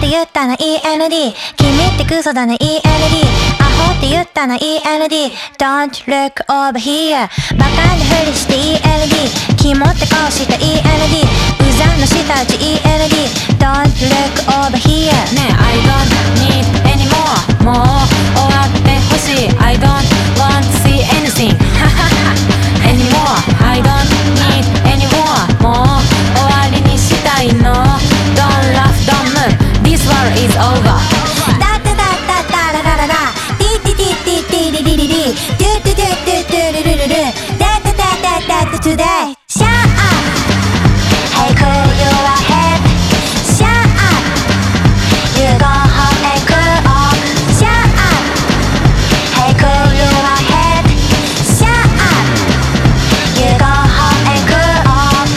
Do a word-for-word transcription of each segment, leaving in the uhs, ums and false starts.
言ったな イーエヌディー 君ってクソだね イーエヌディー アホって言ったな イーエヌディー Don't look over here バカなふりして イーエヌディー キモって顔した イーエヌディー うざの下打ち イーエヌディー Don't look over here ねえ I don't need anymore もう終わってほしい I don't want to see anything anymore I don't need anymore もう終わりにしたいの Don't laugh, don't move This world is over ダッダダッダッダララララディディディディディディディディディドゥドゥドゥドゥドゥルルルルダッダダッダッダッダ today Shut up Hey cool your head Shut up You go home and cool off Shut up Hey cool your head Shut up You go home and cool off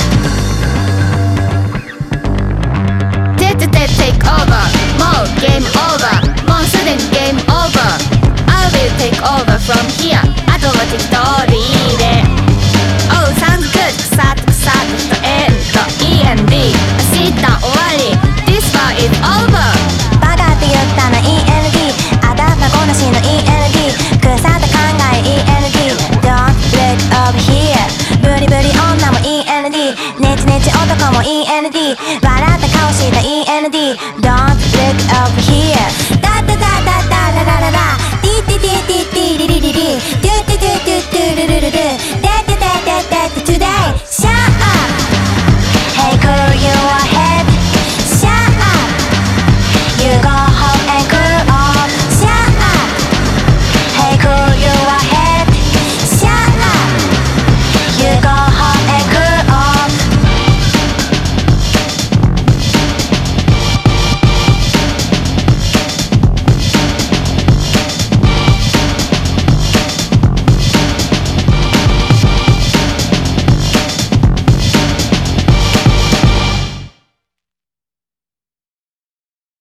Take take take over もう game over もうすでに game over I will take over from here あとは適当でいいね Oh sounds good 腐って腐ってとエンド イーエヌディー sit down 終わり This one is over バカって言ったな イーエヌディー 頭ごなしの イーエヌディー 腐った考え イーエヌディー Don't look over here ブリブリ女も イーエヌディー ネチネチ男も イーエヌディー 笑った顔した イーエヌディー Don't look over